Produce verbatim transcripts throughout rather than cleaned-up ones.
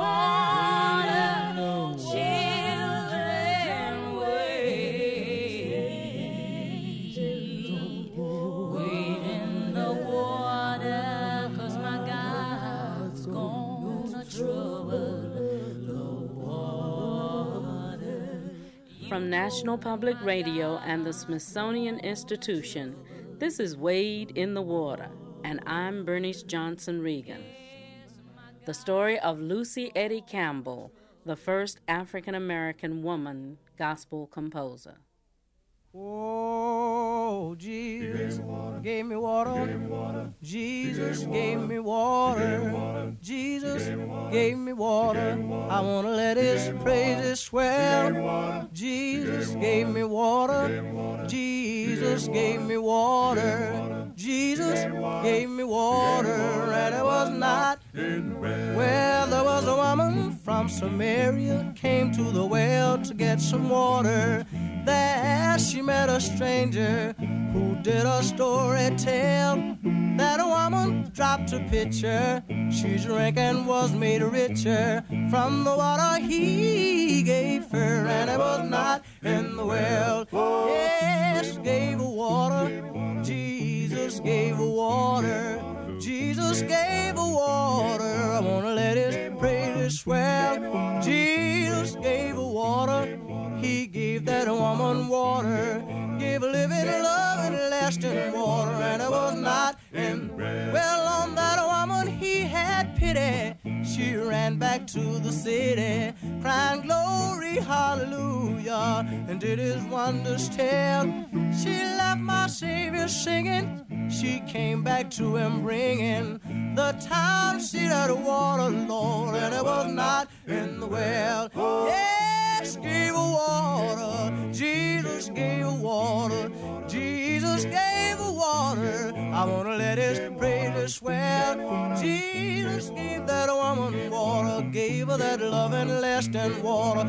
water, children wait. Wait in the water, 'cause my God's gonna trouble the water. From National Public Radio and the Smithsonian Institution, this is Wade in the Water, and I'm Bernice Johnson Regan. The story of Lucy Eddy Campbell, the first African-American woman gospel composer. Oh, Jesus gave me water. Jesus gave me water. Jesus gave me water. I want to let his praises swell. Jesus gave me water. Jesus gave me water. Jesus gave me water. And it was not well, there was a woman from Samaria came to the well to get some water. There she met a stranger who did a story tell that a woman dropped a pitcher. She drank and was made richer from the water he gave her, and it was not in the well. Yes, gave her water. Jesus gave her water. Jesus gave her water. I want to let his praises swell. Jesus gave her water. He gave that woman water, gave a living, loving, lasting water, and it was not in. Well, on that woman he had pity. She ran back to the city, crying glory, hallelujah, and did his wonders tell. She left my Savior singing. She came back to him bringing the town seat of the water, Lord, and it was not in the well. Yes, gave her water. Jesus gave her water. Jesus gave her water. I want to let his praises swell. Jesus gave that woman water, gave her that loving, lasting water,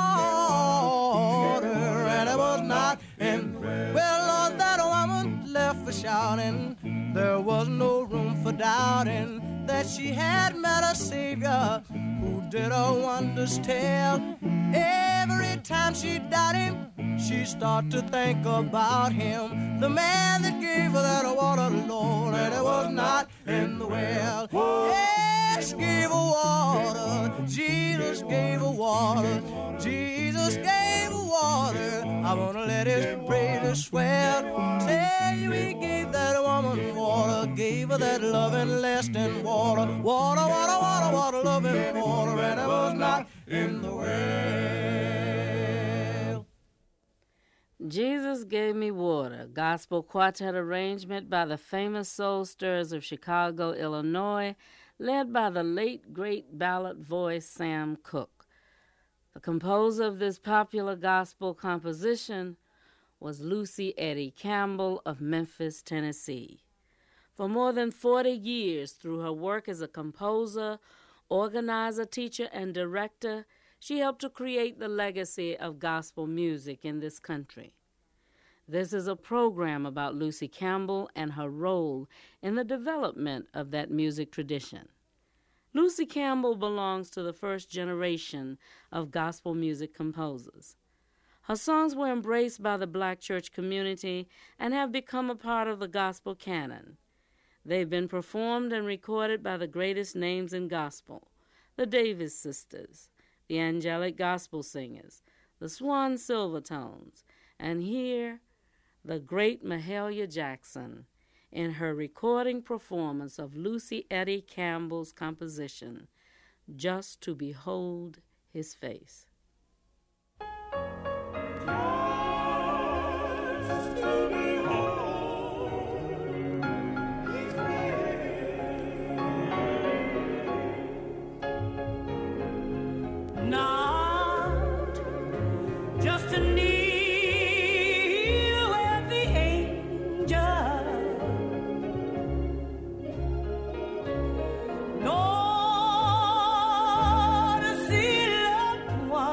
water, and it was not in. Well, Lord, that woman left for shouting. There was no room for doubting that she had met a Savior who did her wonders tell. Every time she doubted him, she started to think about him, the man that gave her that water, Lord, and it was not in the well. Yes, gave her water. Jesus gave her water. Jesus gave her water. I want to let his praises swell. Tell you he gave that woman water, gave her that loving, lasting water. Water, water, water, water, loving water, and it was not in the well. Jesus Gave Me Water, gospel quartet arrangement by the famous Soul Stirrers of Chicago, Illinois, led by the late great ballad voice Sam Cooke. The composer of this popular gospel composition was Lucy Eddy Campbell of Memphis, Tennessee. For more than forty years, through her work as a composer, organizer, teacher, and director, she helped to create the legacy of gospel music in this country. This is a program about Lucy Campbell and her role in the development of that music tradition. Lucy Campbell belongs to the first generation of gospel music composers. Her songs were embraced by the Black church community and have become a part of the gospel canon. They've been performed and recorded by the greatest names in gospel: the Davis Sisters, the Angelic Gospel Singers, the Swan Silvertones, and here, the great Mahalia Jackson, in her recording performance of Lucy Eddy Campbell's composition, Just to Behold His Face. Just to behold his face. Not just to kneel where the angel, nor to see loved one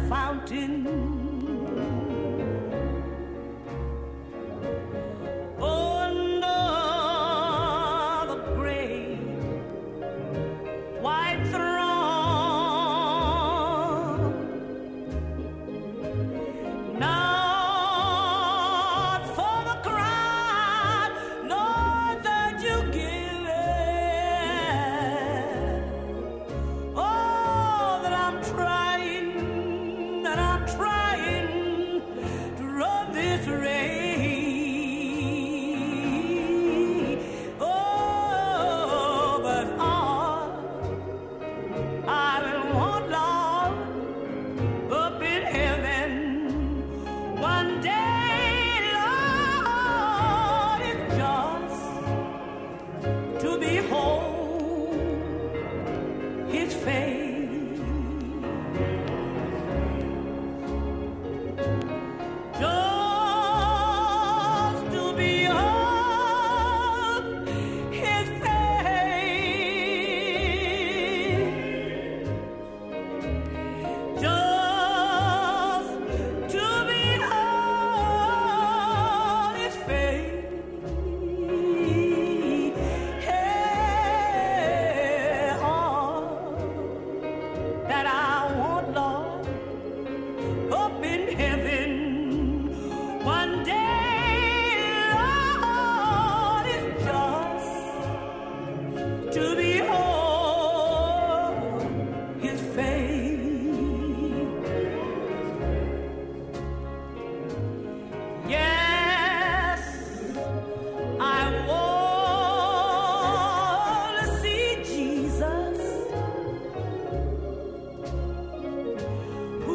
fountain. Under the great white throne, not for the crown, Lord, that you give it. Oh, that I'm trying, that I'm trying to run this race. Oh, but all I will want, Lord, up in heaven one day, Lord, is just to behold his face. Just to behold his face. Just to behold his face. Hey, all that I want, Lord, up in heaven one day, Lord, is just to behold his face. Yes, I want to see Jesus, who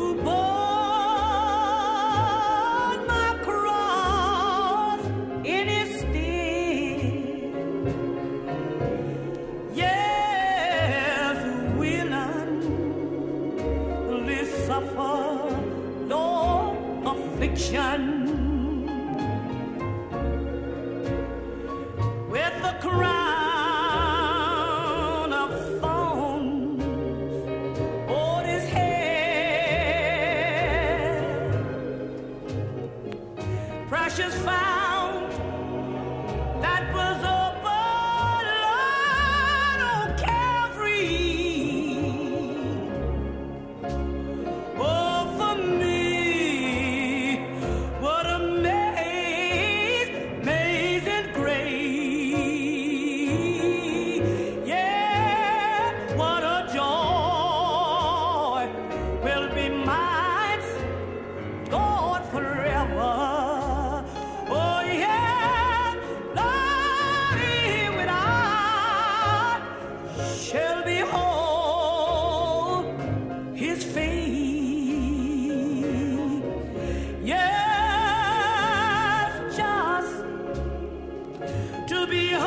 bore my cross in his stead. Yes, willingly suffer no affliction, with the crown of thorns on his head. Precious found that was upon Lord on Calvary. Oh, for me, what amazing, amazing grace. Yeah, what a joy will be mine, Lord, forever. Oh, yeah, Lord, when I shall behold his face. Yes, just to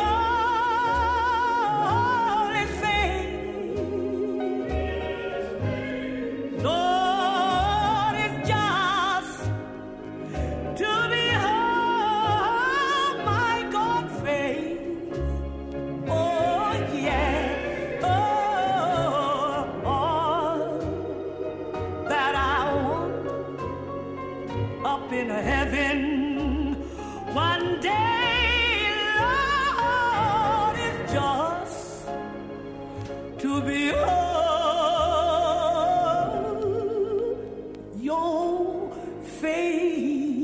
behold his face. Lord, it's just to behold my God face. Oh, yeah. Oh, all that I want up in heaven one day, Lord, is just to behold your face.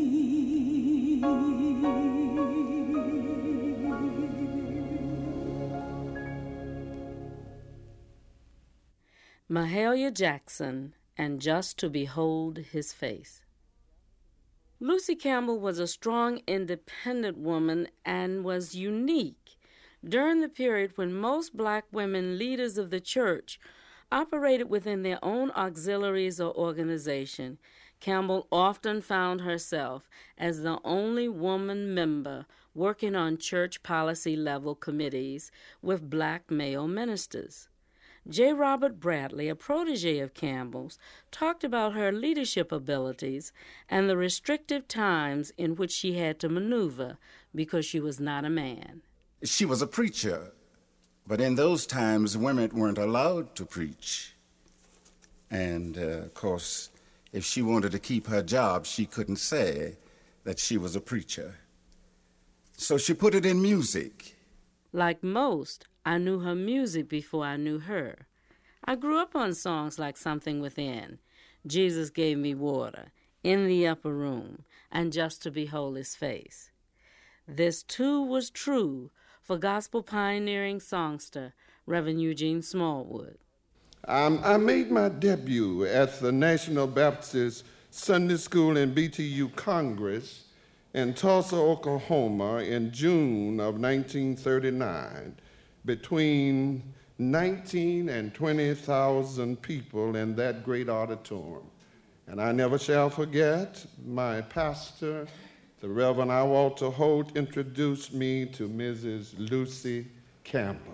Mahalia Jackson and Just to Behold His Face. Lucy Campbell was a strong, independent woman and was unique during the period when most black women leaders of the church operated within their own auxiliaries or organization. Campbell often found herself as the only woman member working on church policy level committees with black male ministers. J. Robert Bradley, a protege of Campbell's, talked about her leadership abilities and the restrictive times in which she had to maneuver because she was not a man. She was a preacher, but in those times, women weren't allowed to preach. And, uh, of course, if she wanted to keep her job, she couldn't say that she was a preacher. So she put it in music. Like most, I knew her music before I knew her. I grew up on songs like Something Within, Jesus Gave Me Water, In the Upper Room, and Just to Behold His Face. This, too, was true for gospel pioneering songster Reverend Eugene Smallwood. Um, I made my debut at the National Baptist Sunday School and B T U Congress in Tulsa, Oklahoma in June of nineteen thirty-nine, between nineteen and twenty thousand people in that great auditorium. And I never shall forget, my pastor, the Reverend I. Walter Holt, introduced me to Missus Lucy Campbell,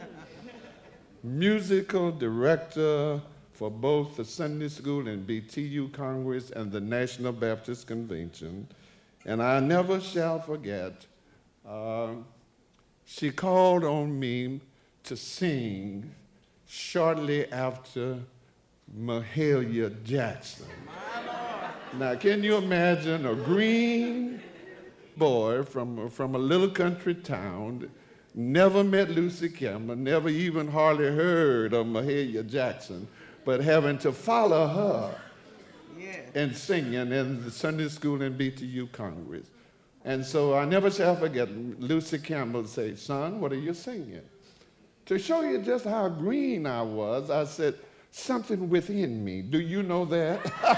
musical director for both the Sunday School and B T U Congress and the National Baptist Convention. And I never shall forget, uh, she called on me to sing shortly after Mahalia Jackson. Now, can you imagine a green boy from, from a little country town, never met Lucy Campbell, never even hardly heard of Mahalia Jackson, but having to follow her yeah. and singing in the Sunday School and B T U Congress. And so I never shall forget Lucy Campbell say, "Son, what are you singing?" To show you just how green I was, I said, "Something Within Me. Do you know that?"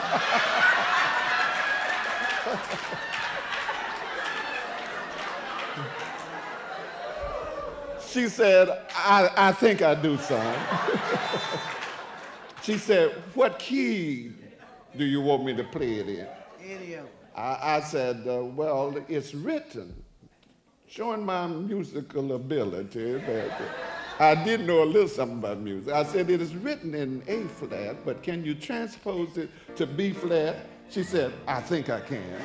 She said, I, I think I do, son. She said, "What key do you want me to play it in?" Any of them. I, I said, uh, well, it's written, showing my musical ability. But I did know a little something about music. I said, it is written in A flat, but can you transpose it to B flat? She said, I think I can.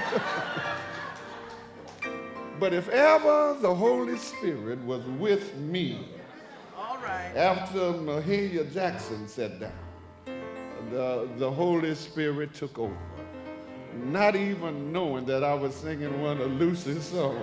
But if ever the Holy Spirit was with me, All right. after Mahalia Jackson sat down, the, the Holy Spirit took over, not even knowing that I was singing one of Lucy's songs.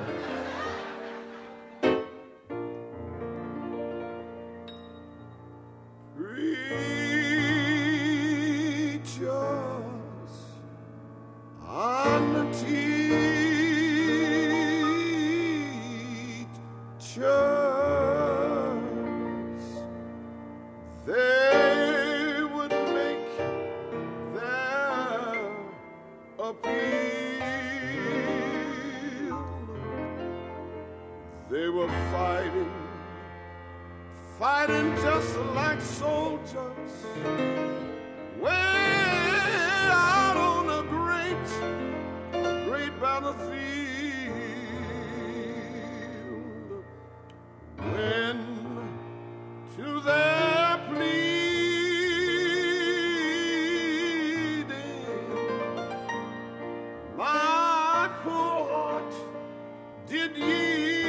They were fighting, fighting just like soldiers, way out on a great, great battlefield. When to their pleading, my poor heart did yield.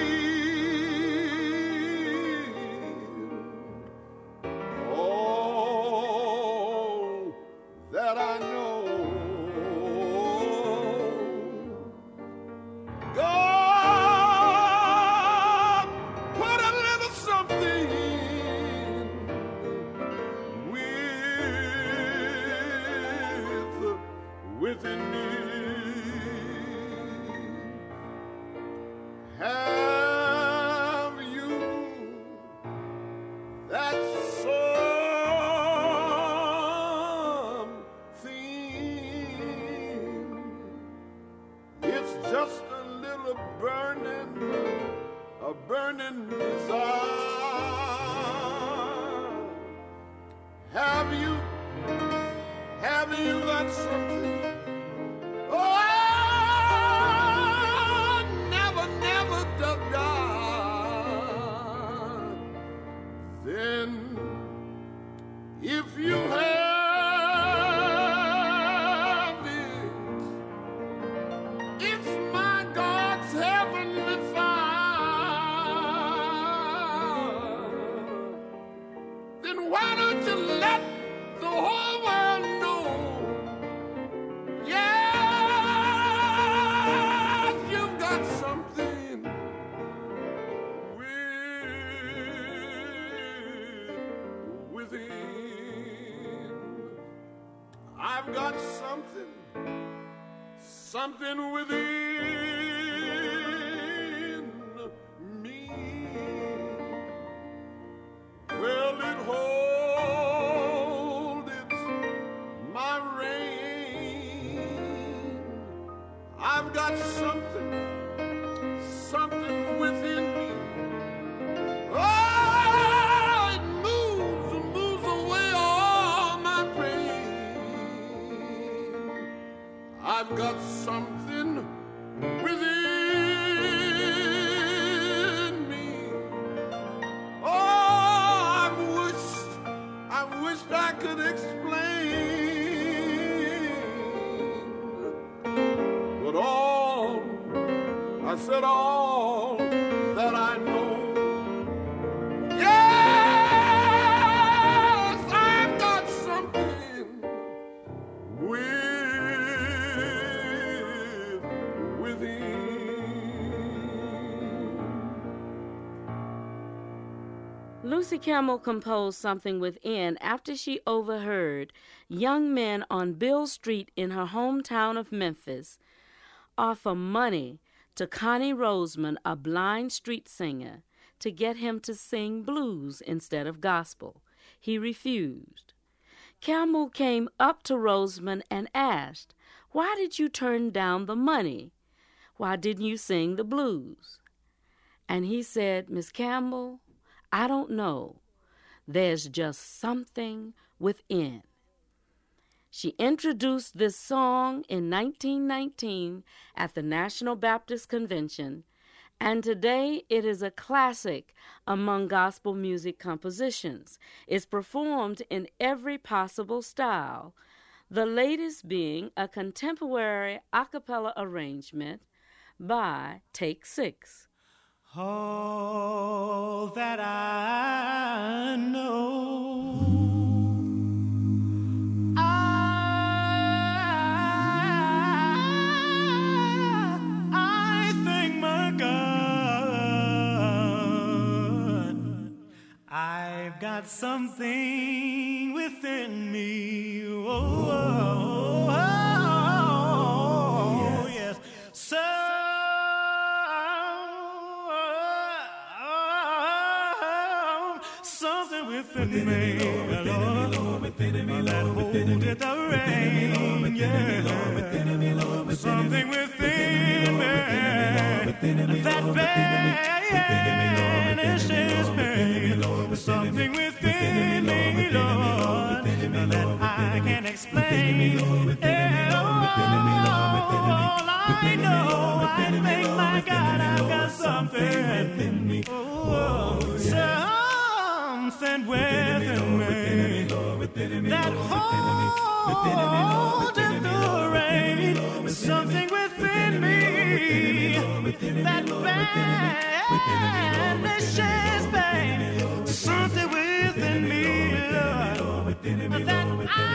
Within me, have you that something? It's just a little burning, a burning desire. Have you, have you that something? If you have it, it's my God's heavenly fire. Then why don't you let the whole world know I've got something, something within me. Well, it holds my reign. I've got something, something within me. Oh, it moves, moves away all my pain. I've got something within me. Oh, I wish, I wished I could explain. But all, I said all that I know. Yes, I've got something with, within. Lucy Campbell composed Something Within after she overheard young men on Bill Street in her hometown of Memphis offer money to Connie Roseman, a blind street singer, to get him to sing blues instead of gospel. He refused. Campbell came up to Roseman and asked, "Why did you turn down the money? Why didn't you sing the blues?" And he said, "Miss Campbell, I don't know. There's just something within." She introduced this song in nineteen nineteen at the National Baptist Convention, and today it is a classic among gospel music compositions. It's performed in every possible style, the latest being a contemporary a cappella arrangement by Take Six. All that I know, I've got something within me. Oh, oh, oh, oh yes. So, something within me, Lord, within me, Lord, within me, the rain, yeah. Something within me that banishes pain. Something within me, Lord, that I can explain. Yeah, oh, all I know, I think, my God, I've got something. Oh, something within me that holds in the rain. Something within me that banishes pain. Something within me, Lord, that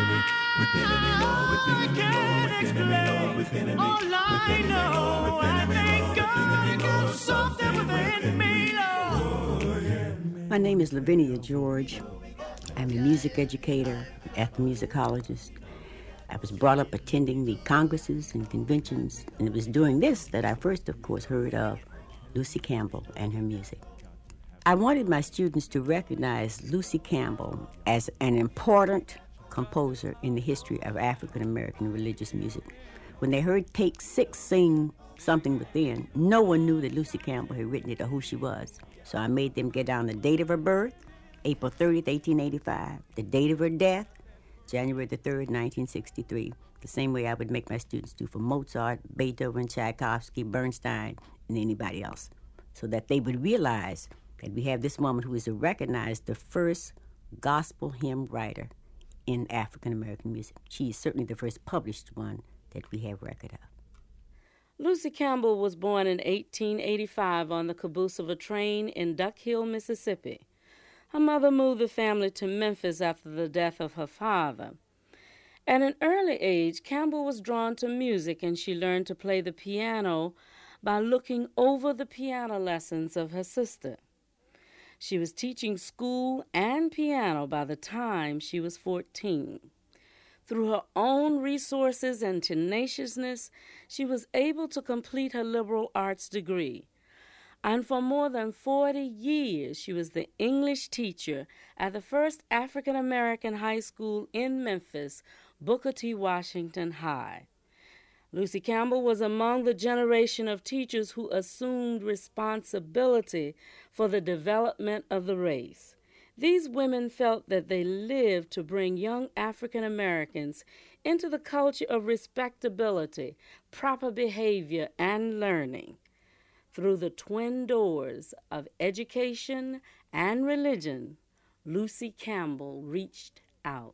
I can't explain. All I know, I thank God I got something within me, Lord. My name is Lavinia George. I'm a music educator, ethnomusicologist. I was brought up attending the congresses and conventions, and it was during this that I first, of course, heard of Lucy Campbell and her music. I wanted my students to recognize Lucy Campbell as an important composer in the history of African American religious music. When they heard Take Six sing Something Within, no one knew that Lucy Campbell had written it or who she was. So I made them get down the date of her birth, April thirtieth, eighteen eighty-five, the date of her death, January the third, nineteen sixty-three, the same way I would make my students do for Mozart, Beethoven, Tchaikovsky, Bernstein, and anybody else, so that they would realize that we have this woman who is recognized the first gospel hymn writer in African American music. She is certainly the first published one that we have record of. Lucy Campbell was born in eighteen eighty-five on the caboose of a train in Duck Hill, Mississippi. Her mother moved the family to Memphis after the death of her father. At an early age, Campbell was drawn to music, and she learned to play the piano by looking over the piano lessons of her sister. She was teaching school and piano by the time she was fourteen. Through her own resources and tenaciousness, she was able to complete her liberal arts degree. And for more than forty years, she was the English teacher at the first African-American high school in Memphis, Booker T. Washington High. Lucy Campbell was among the generation of teachers who assumed responsibility for the development of the race. These women felt that they lived to bring young African Americans into the culture of respectability, proper behavior, and learning. Through the twin doors of education and religion, Lucy Campbell reached out.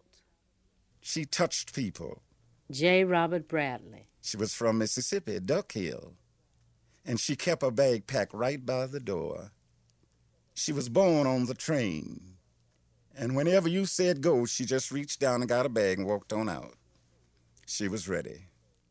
She touched people. J. Robert Bradley. She was from Mississippi, Duck Hill, and she kept her bag packed right by the door. She was born on the train, and whenever you said go, she just reached down and got a bag and walked on out. She was ready.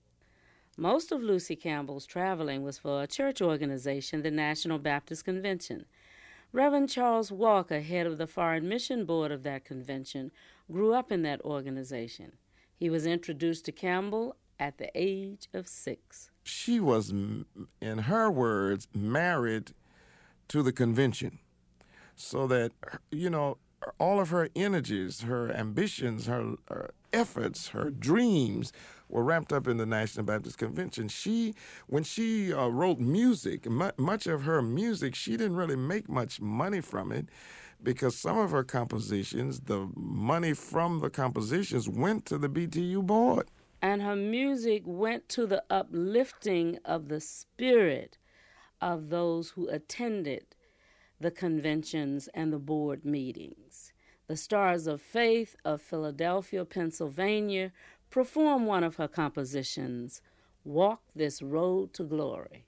Most of Lucy Campbell's traveling was for a church organization, the National Baptist Convention. Reverend Charles Walker, head of the Foreign Mission Board of that convention, grew up in that organization. He was introduced to Campbell at the age of six. She was, in her words, married to the convention, so that, you know, all of her energies, her ambitions, her, her efforts, her dreams were wrapped up in the National Baptist Convention. She, when she uh, wrote music, mu- much of her music, she didn't really make much money from it, because some of her compositions, the money from the compositions went to the B T U board. And her music went to the uplifting of the spirit of those who attended the conventions and the board meetings. The Stars of Faith of Philadelphia, Pennsylvania, performed one of her compositions, Walk This Road to Glory.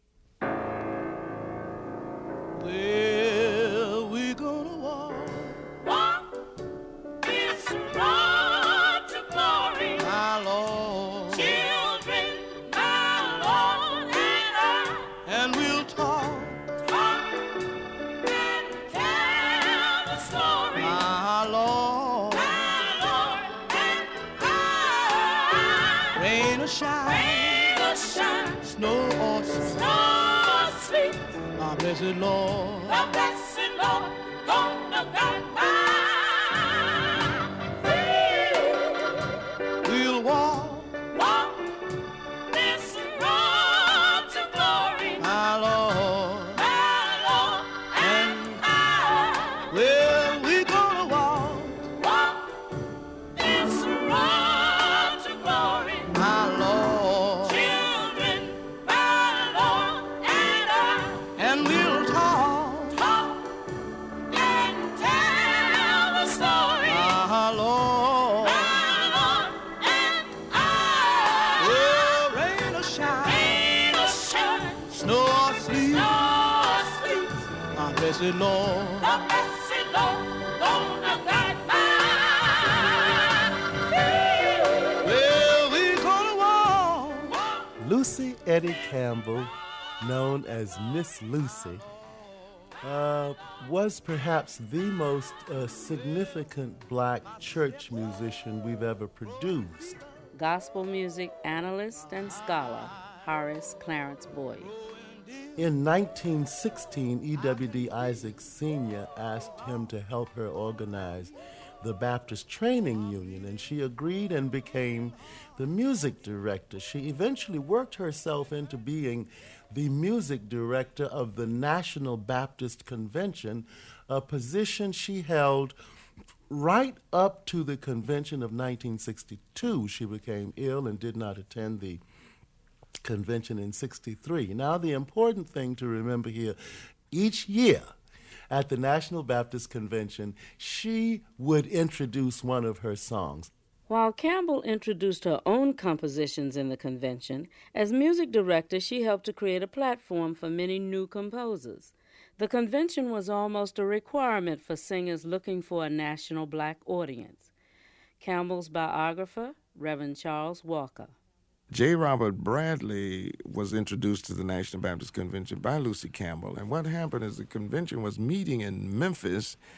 Well, we're gonna walk, Walk this road to glory. my Lord, Children, my Lord, and I and we'll talk, talk and tell the story. my Lord, My Lord and I. rain or shine, Rain or shine, snow or sun, snow or sleet, my blessed Lord, the blessed Lord gonna guide my feet. we'll walk, Walk this road to glory. my Lord, My Lord and I. well, we're gonna walk, Walk this road to glory. my Lord, Children, my Lord and I. and we'll talk, Talk and tell the story. my Lord, My Lord and I. well, rain or shine, Rain or shine, snow or sleet, snow or sleet, my blessed Lord, the blessed Lord gonna guide my feet. well, we're gonna walk. Lucy Eddie Campbell, known as Miss Lucy, uh, was perhaps the most uh, significant black church musician we've ever produced. Gospel music analyst and scholar Horace Clarence Boyd. In nineteen sixteen, E W D Isaacs Senior asked him to help her organize the Baptist Training Union, and she agreed and became the music director. She eventually worked herself into being the music director of the National Baptist Convention, a position she held right up to the convention of nineteen sixty-two. She became ill and did not attend the convention in sixty-three. Now, the important thing to remember here, each year at the National Baptist Convention, she would introduce one of her songs. While Campbell introduced her own compositions in the convention, as music director she helped to create a platform for many new composers. The convention was almost a requirement for singers looking for a national black audience. Campbell's biographer, Reverend Charles Walker. J. Robert Bradley was introduced to the National Baptist Convention by Lucy Campbell. And what happened is the convention was meeting in Memphis,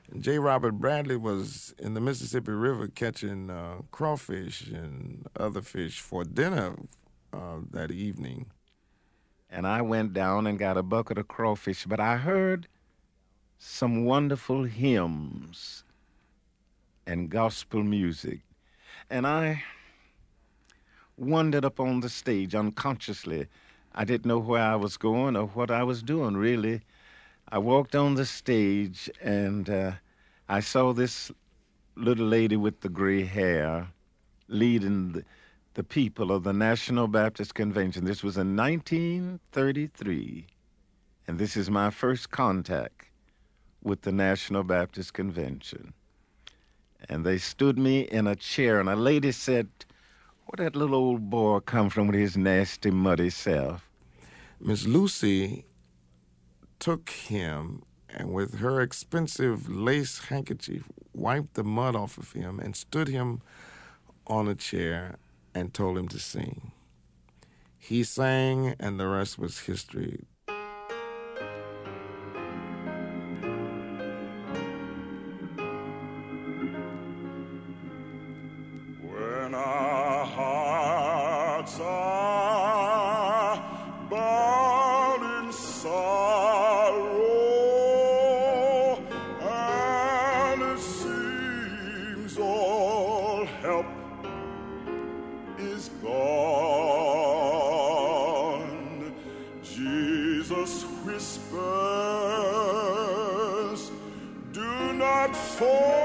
J. Robert Bradley was in the Mississippi River catching uh, crawfish and other fish for dinner uh, that evening. And I went down and got a bucket of crawfish, but I heard some wonderful hymns and gospel music. And I wandered up on the stage unconsciously. I didn't know where I was going or what I was doing, really. I walked on the stage, and uh, I saw this little lady with the gray hair leading the, the people of the National Baptist Convention. This was in nineteen thirty-three, and this is my first contact with the National Baptist Convention. And they stood me in a chair, and a lady said, "Where'd that little old boy come from with his nasty, muddy self?" Miss Lucy took him and with her expensive lace handkerchief wiped the mud off of him and stood him on a chair and told him to sing. He sang, and the rest was history. When our hearts are bound in sorrow, and it seems all help is gone, Jesus whispers, do not falter,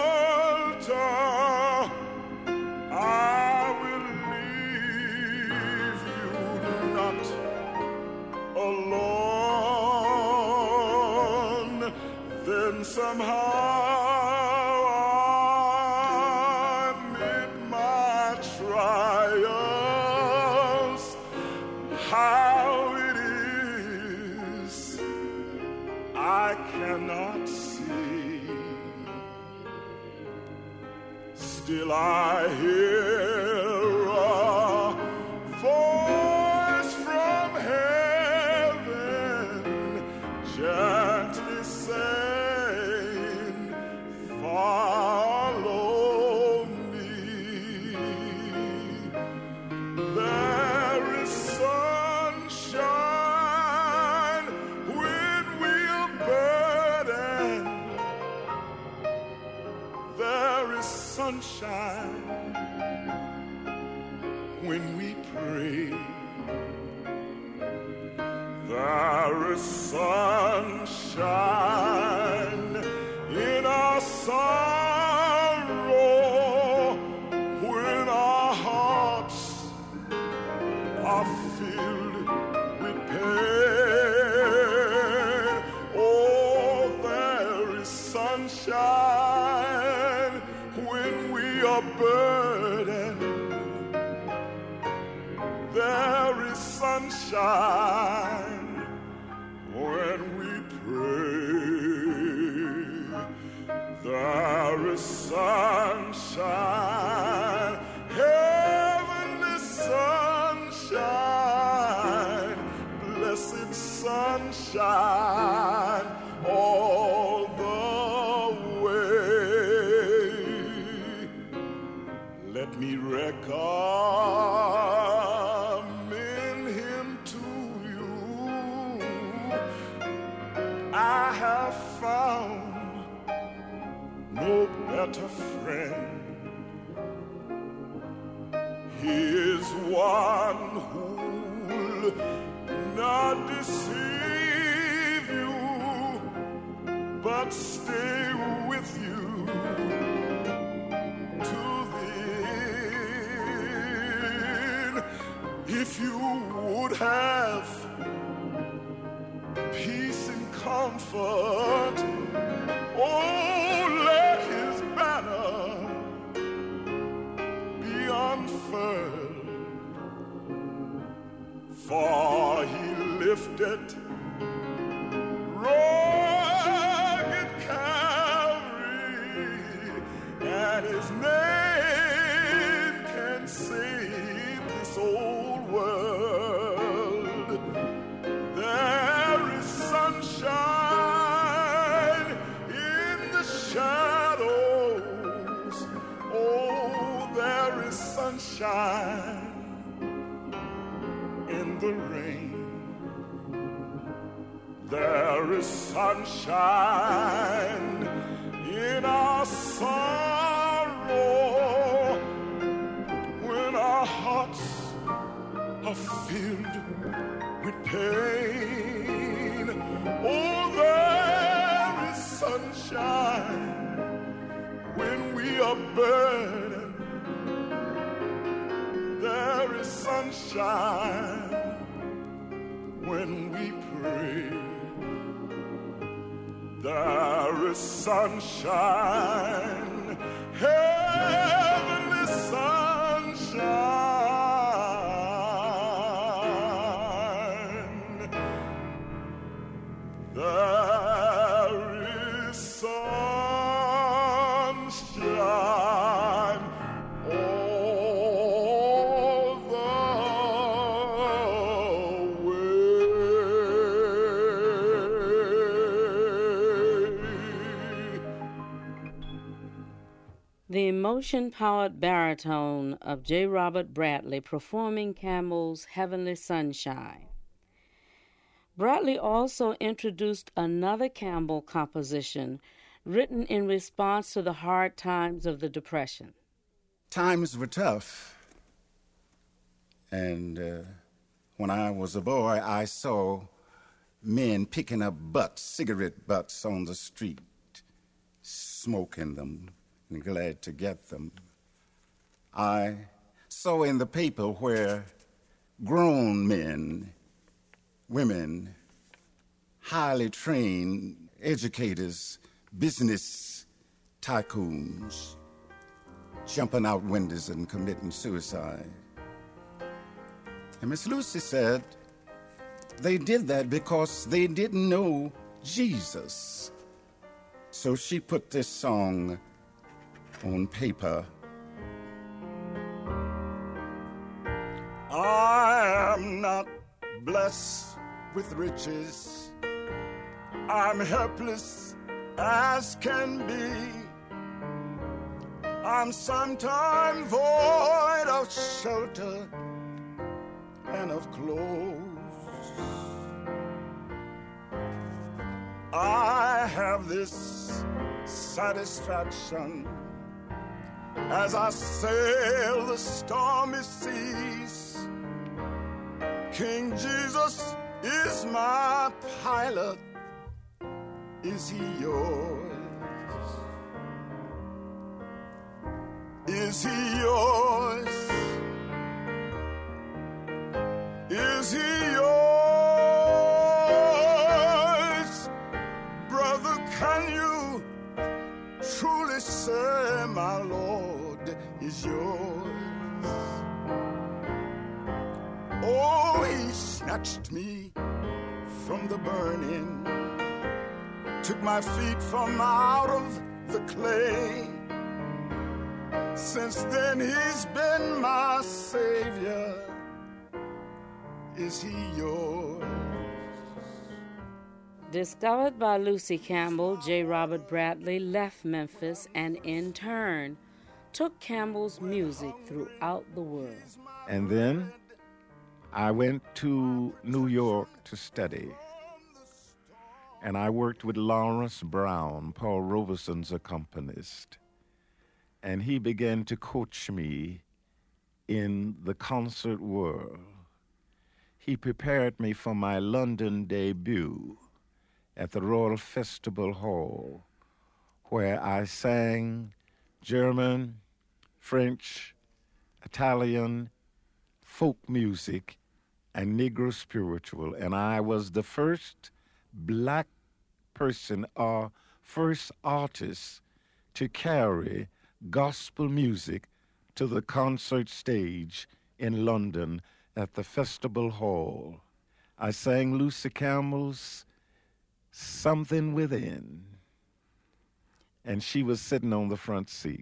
I will leave you not alone. Then somehow amid my trials, how it is I cannot see. Still I hear a voice from heaven gently saying, follow me. There is sunshine when we're burdened. There is sunshine when we pray. There is sunshine in our sorrow when our hearts are filled with pain. Oh, there is sunshine when we are burdened. There is sunshine when we pray. There is sunshine, heavenly sunshine, blessed sunshine all the way. Let me recommend him to you. I have found no better friend. He is one who'll not deceive you, but stay with you to the end. If you would have peace and comfort, oh, let his banner be unfurled, for he lifted rugged Calvary, and his name can save this old world. There is sunshine in the in the rain. There is sunshine in our sorrow when our hearts are filled with pain. Oh, there is sunshine when we are burdened. There is sunshine when we pray. There is sunshine, heavenly sunshine. There is sunshine all the The emotion-powered baritone of J. Robert Bradley performing Campbell's Heavenly Sunshine. Bradley also introduced another Campbell composition written in response to the hard times of the Depression. Times were tough, and uh, when I was a boy, I saw men picking up butts, cigarette butts on the street, smoking them, and glad to get them. I saw in the paper where grown men, women, highly trained educators, business tycoons, jumping out windows and committing suicide. And Miss Lucy said they did that because they didn't know Jesus. So she put this song on paper. I am not blessed with riches. I'm helpless as can be. I'm sometimes void of shelter and of clothes. I have this satisfaction as I sail the stormy seas. King Jesus is my pilot. Is he yours? Is he yours? Is he yours? Brother, can you truly say my Lord is yours? Oh, he snatched me from the burning, took my feet from out of the clay. Since then he's been my Savior. Is he yours? Discovered by Lucy Campbell, J. Robert Bradley left Memphis and in turn took Campbell's music throughout the world. And then I went to New York to study. And I worked with Lawrence Brown, Paul Robeson's accompanist. And he began to coach me in the concert world. He prepared me for my London debut at the Royal Festival Hall, where I sang German, French, Italian, folk music, and Negro spiritual. And I was the first black person or first artist to carry gospel music to the concert stage in London at the Festival Hall. I sang Lucy Campbell's Something Within, and she was sitting on the front seat.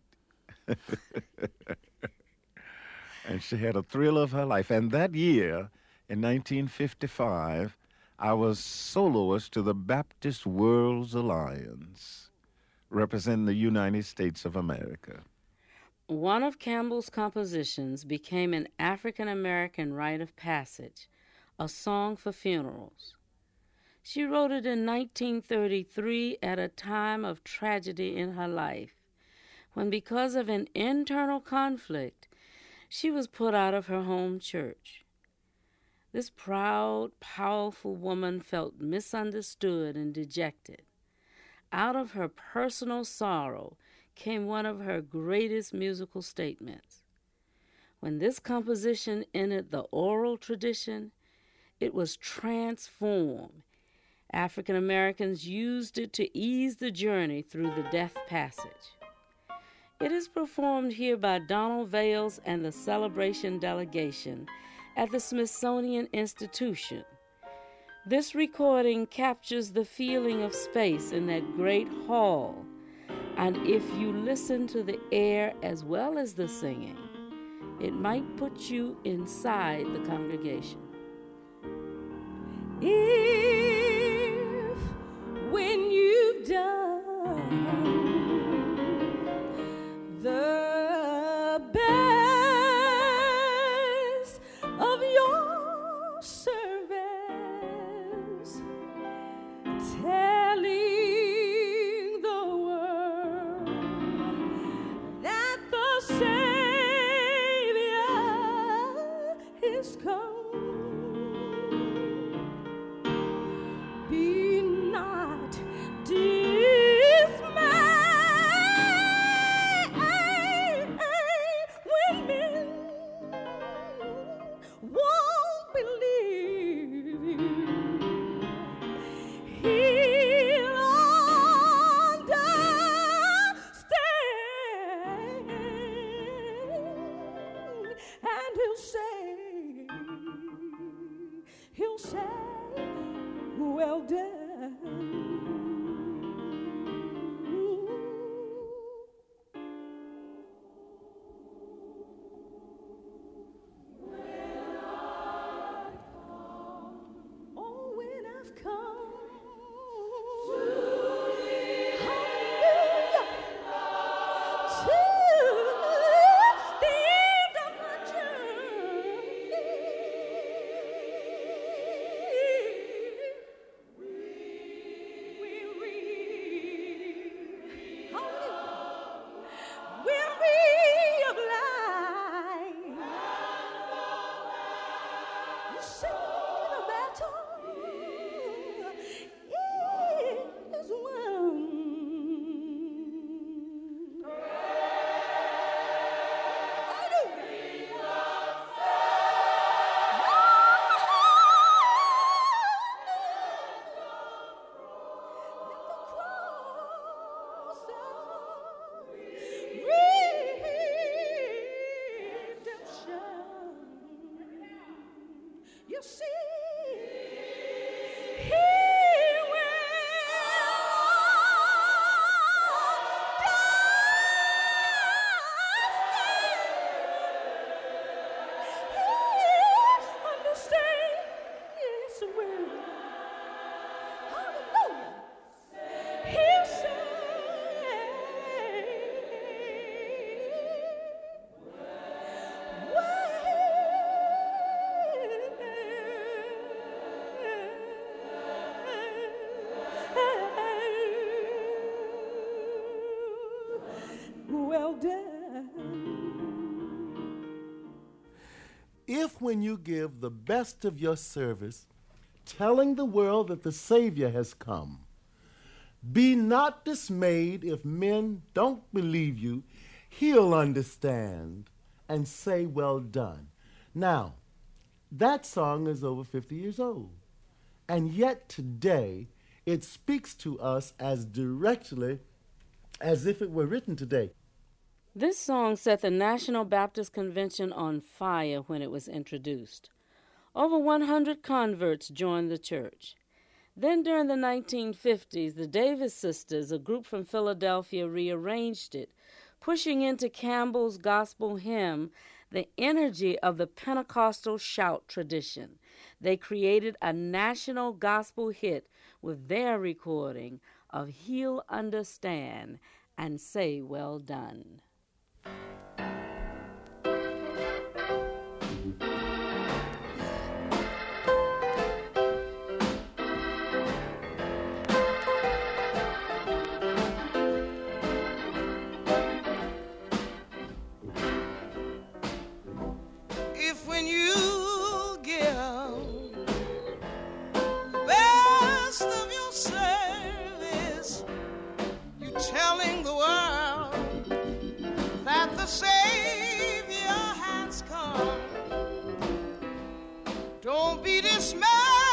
And she had a thrill of her life. And that year, in nineteen fifty-five, I was soloist to the Baptist World's Alliance, representing the United States of America. One of Campbell's compositions became an African-American rite of passage, a song for funerals. She wrote it in nineteen thirty-three at a time of tragedy in her life, when because of an internal conflict, she was put out of her home church. This proud, powerful woman felt misunderstood and dejected. Out of her personal sorrow came one of her greatest musical statements. When this composition entered the oral tradition, it was transformed. African Americans used it to ease the journey through the death passage. It is performed here by Donald Vales and the Celebration Delegation at the Smithsonian Institution. This recording captures the feeling of space in that great hall, and if you listen to the air as well as the singing, it might put you inside the congregation. If when you've done the best of your service, telling the world that the Savior is come, be not dismayed when men won't believe you. He'll understand, and he'll say, he'll say, well done. Oh, when I've come to hallelujah, to the end of my journey, weary of life, you see the battle is won. You see, he will understand. Yes, he will. Hallelujah. He'll say, well done. If when you give the best of your service, telling the world that the Savior has come, be not dismayed if men don't believe you, he'll understand and say, well done. Now, that song is over fifty years old, and yet today it speaks to us as directly as if it were written today. This song set the National Baptist Convention on fire when it was introduced. Over one hundred converts joined the church. Then during the nineteen fifties, the Davis Sisters, a group from Philadelphia, rearranged it, pushing into Campbell's gospel hymn the energy of the Pentecostal shout tradition. They created a national gospel hit with their recording of He'll Understand and Say Well Done. Don't be dismayed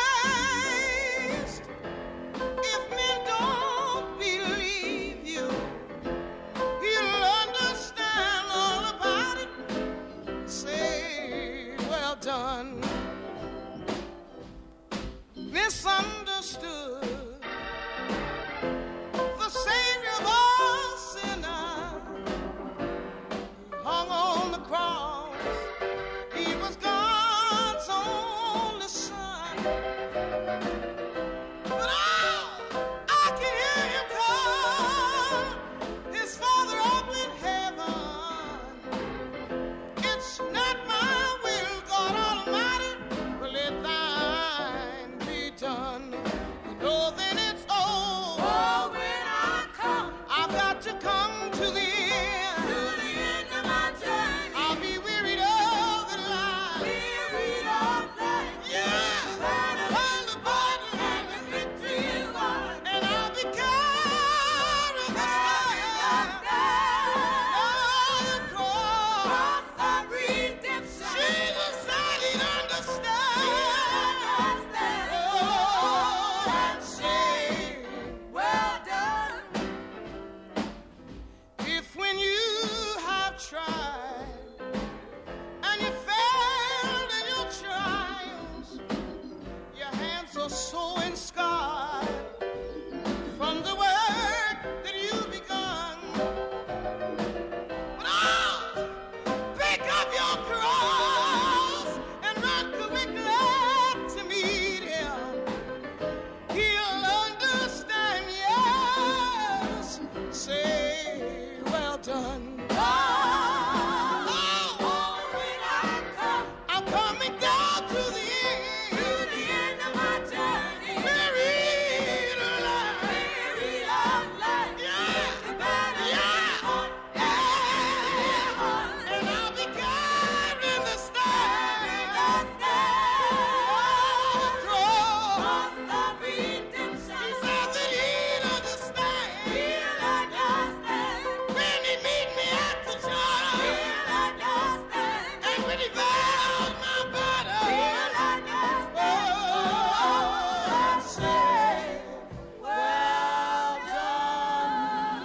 if men don't believe you. You'll understand all about it. Say, well done. Misunderstood. The Savior of all sinners hung on the cross. He was God's only son. But oh, I can hear him call his Father up in heaven. It's not my will, God Almighty, but let thine be done. You know that it's oh, oh when I come, I've got to come to the end, to the end of my journey. I'll be wearied of the life, wearied of life. Yeah, while the battle and the victory is won, and I'll be carrying the sky, the cross of redemption. Jesus said he'd understand, oh, and say, well done. If when you have tried and you failed in your trials, your hands are so scarred from the work that you've begun. But oh, pick up your cross and run quickly to meet him. He'll understand, yes. Say, well done. Oh, oh, when I come, I'm coming down to the end, to the end of my journey. Wearied of life, wearied of life. Yeah, the battle yeah. on, yeah. And I'll be carrying the staff, the staff, the cross of redemption. He said that he'd understand, he'll understand. When he meet me at the Jordan, he'll understand. And when he bows my battle, he'll understand. Oh, I say, well done.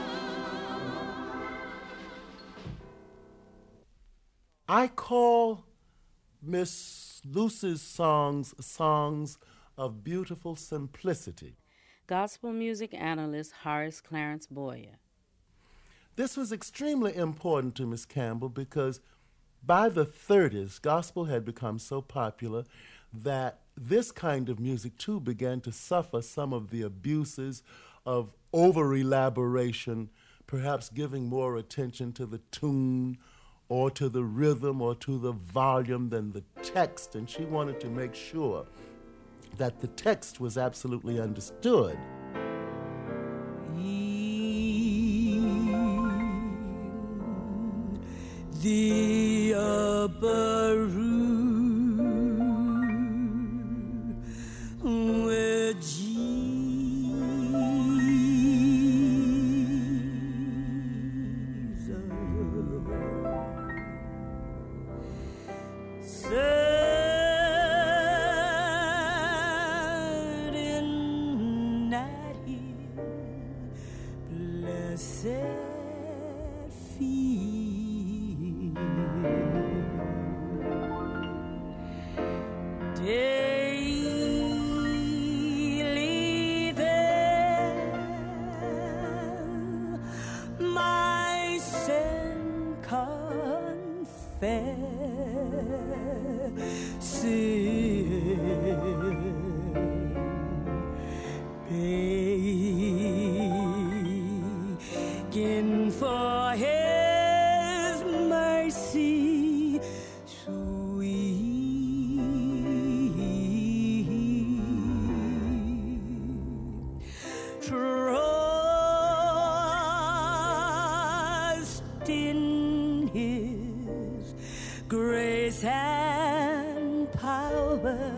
I call Miss Lucy's songs songs of beautiful simplicity. Gospel music analyst Horace Clarence Boyer. This was extremely important to Miss Campbell because by the thirties, gospel had become so popular that this kind of music, too, began to suffer some of the abuses of over-elaboration, perhaps giving more attention to the tune or to the rhythm or to the volume than the text, and she wanted to make sure that the text was absolutely understood. In the upper room where Jesus sat in that hill, blessed feet. Daily there my sin confessing, begging for his mercy sweet. Trust in his grace and power.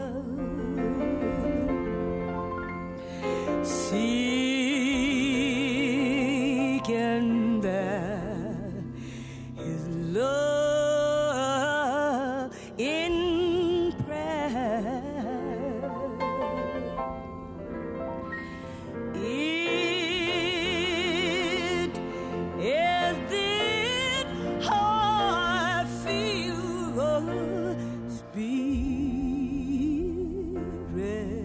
Seeking there his love in prayer. It is this how I feel, Spirit.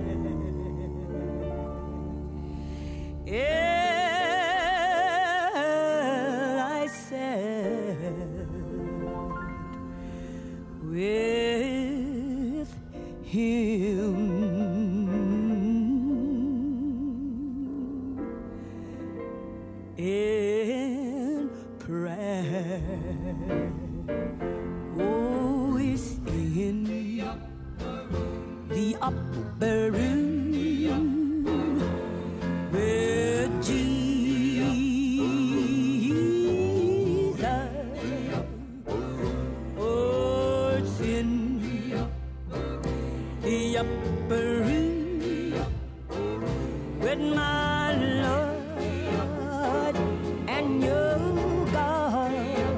Yeah, I said with Him. In prayer, oh, it's in the upper room with Jesus. Oh, it's in the upper room with my Lord. And your God,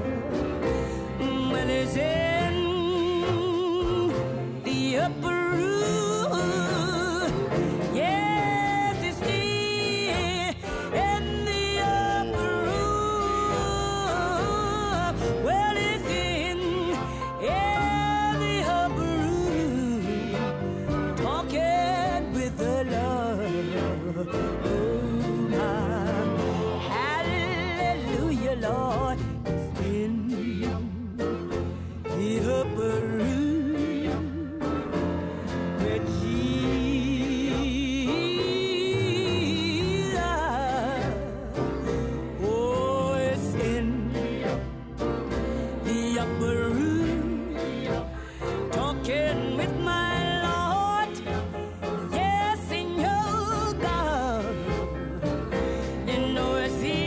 well, it's in the upper room. Yes, it's in the upper room. Well, it's in, in the upper room, talking with the Lord. Oh, my. Lord is in the upper room with Jesus. Oh, it's in the upper room, talking with my Lord. Yes, in your God, you know it's in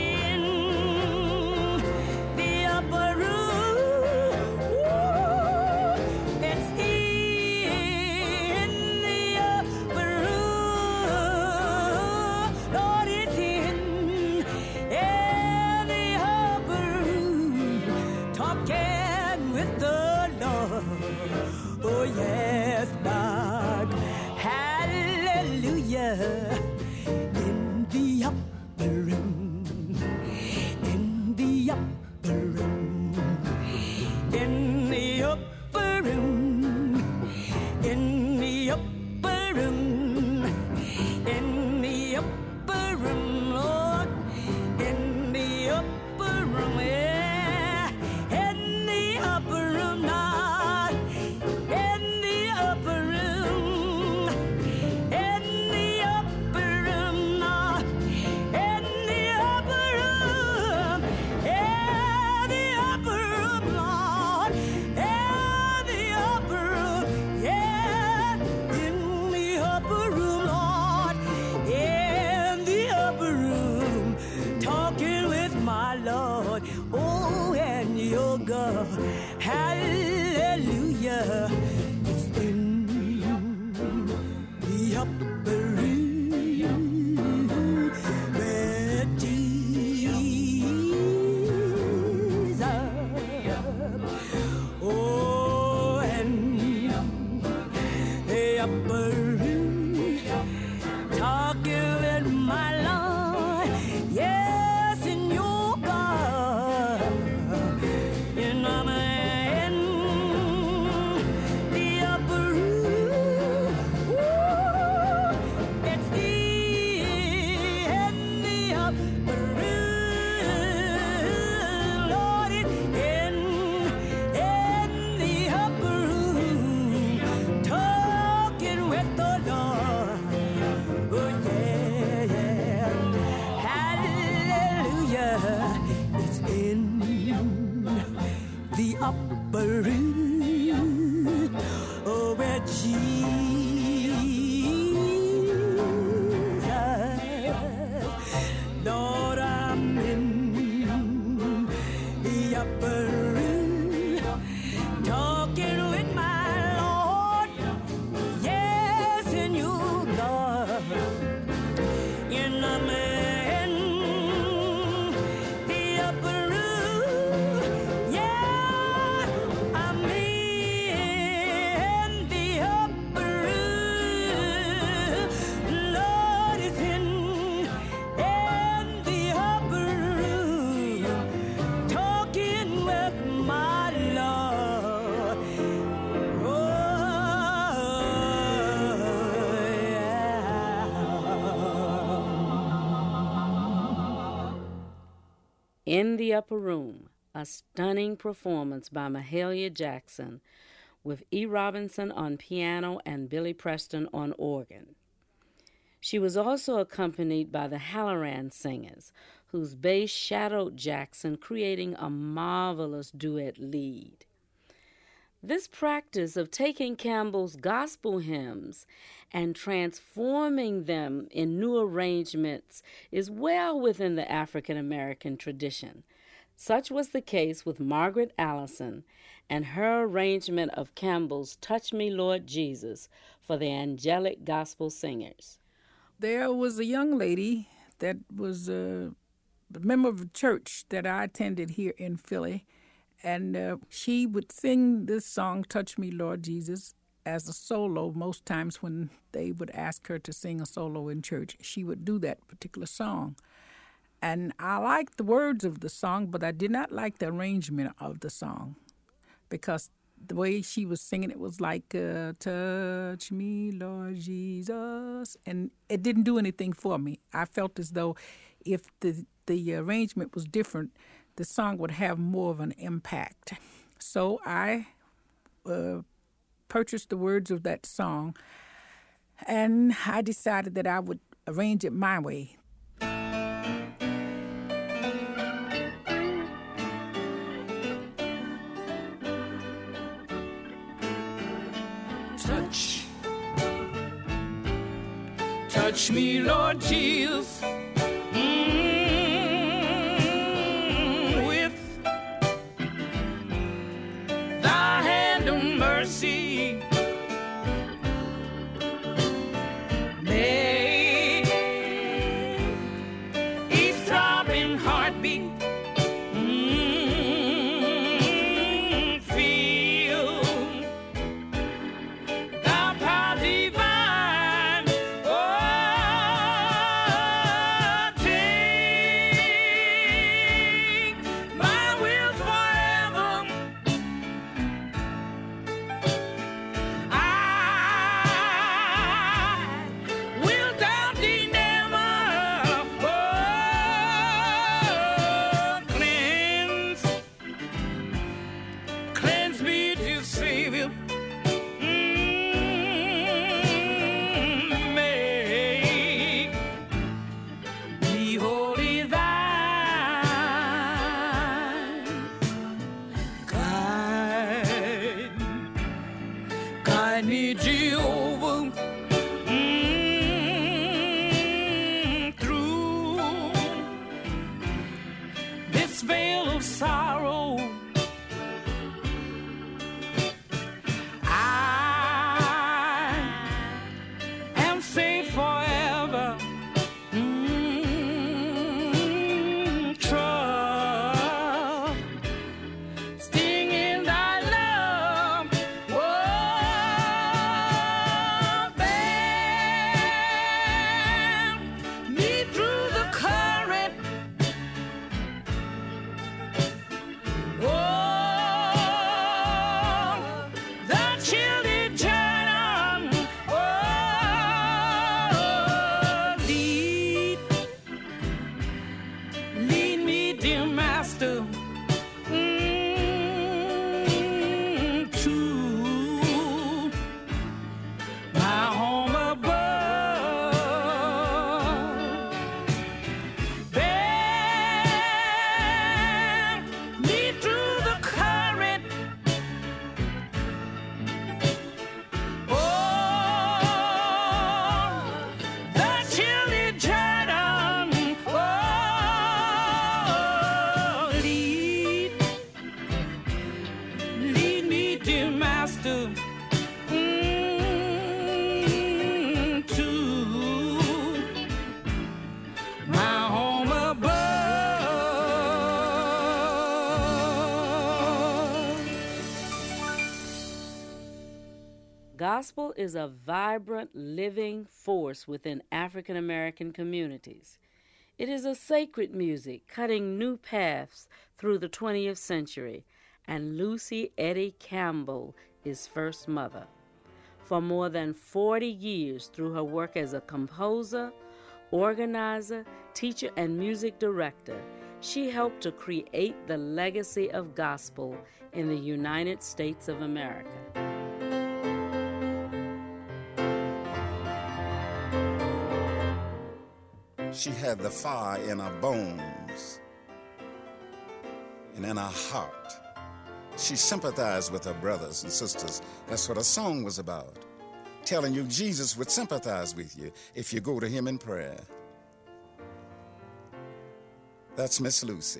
oh, yes, God, hallelujah, in the upper room, in the upper room, in the upper room, in the upper room, in the upper room, Lord, in the upper room, yeah, in the upper room now. Oh, and your God, hallelujah, it's in the upper room where Jesus. Oh, and the upper room, talking with my Lord, yes, in your God. And I'm in the upper room. Ooh, it's in the upper room. Lord, it's in, in the upper room, talking with the Lord. Oh, yeah, yeah. Hallelujah. It's in the upper room, oh, where Jesus, Lord, I'm in the upper room, talking with my Lord, yes, in you, God, and I'm in the upper room, yeah, I'm in In the Upper Room, a stunning performance by Mahalia Jackson with E. Robinson on piano and Billy Preston on organ. She was also accompanied by the Halloran Singers, whose bass shadowed Jackson, creating a marvelous duet lead. This practice of taking Campbell's gospel hymns and transforming them in new arrangements is well within the African American tradition. Such was the case with Margaret Allison and her arrangement of Campbell's Touch Me, Lord Jesus for the Angelic Gospel Singers. There was a young lady that was a member of a church that I attended here in Philly, and uh, she would sing this song, Touch Me, Lord Jesus, as a solo. Most times when they would ask her to sing a solo in church, she would do that particular song. And I liked the words of the song, but I did not like the arrangement of the song, because the way she was singing it was like, uh, touch me, Lord Jesus, and it didn't do anything for me. I felt as though if the, the arrangement was different, the song would have more of an impact. So I uh, purchased the words of that song, and I decided that I would arrange it my way. Touch, touch me, Lord Jesus, mm, with thy hand of mercy. Make each throbbing heartbeat mm, feel thy power divine. Oh, take my will forever. I will doubt thee never. Oh, cleanse, cleanse me, dear Savior. Mm, make me wholly thine. Guide, guide me, Jehovah, mm, through this veil of sorrow. I am safe forever. Mm, trusting in thy love. Oh, bear me through the current. Oh, the chilly Jordan. Oh, lead, lead me, dear Master, mm, to my home above. Bear me through the current. Oh, the chilly Jordan. Oh, lead, lead me, dear Master, mm, to my home above. Gospel is a vibrant, living force within African American communities. It is a sacred music cutting new paths through the twentieth century, and Lucy Eddy Campbell is first mother. For more than forty years, through her work as a composer, organizer, teacher, and music director, she helped to create the legacy of gospel in the United States of America. She had the fire in her bones and in her heart. She sympathized with her brothers and sisters. That's what her song was about, telling you Jesus would sympathize with you if you go to him in prayer. That's Miss Lucy.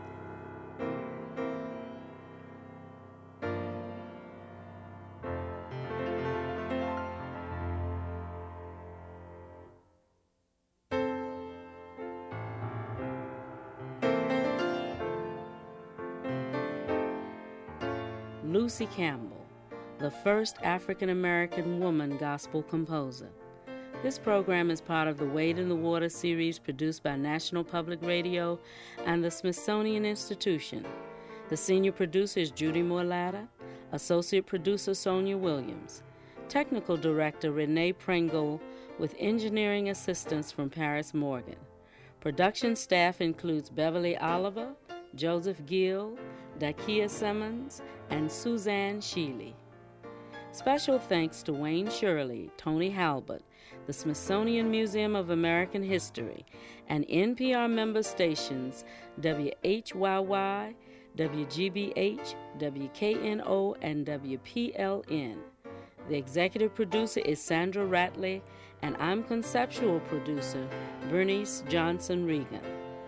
Lucy Campbell, the first African-American woman gospel composer. This program is part of the Wade in the Water series produced by National Public Radio and the Smithsonian Institution. The senior producer is Judy Moore-Latta, associate producer Sonia Williams, technical director Renee Pringle, with engineering assistance from Paris Morgan. Production staff includes Beverly Oliver, Joseph Gill, Dakia Simmons, and Suzanne Sheely. Special thanks to Wayne Shirley, Tony Halbert, the Smithsonian Museum of American History, and N P R member stations W H Y Y, W G B H, W K N O, and W P L N. The executive producer is Sandra Ratley, and I'm conceptual producer Bernice Johnson Regan.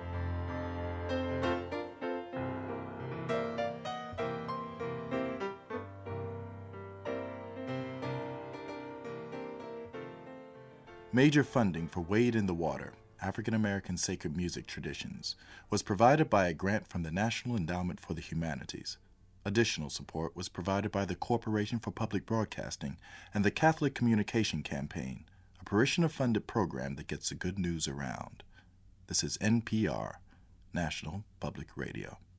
Major funding for Wade in the Water, African American Sacred Music Traditions, was provided by a grant from the National Endowment for the Humanities. Additional support was provided by the Corporation for Public Broadcasting and the Catholic Communication Campaign, a parishioner-funded program that gets the good news around. This is N P R, National Public Radio.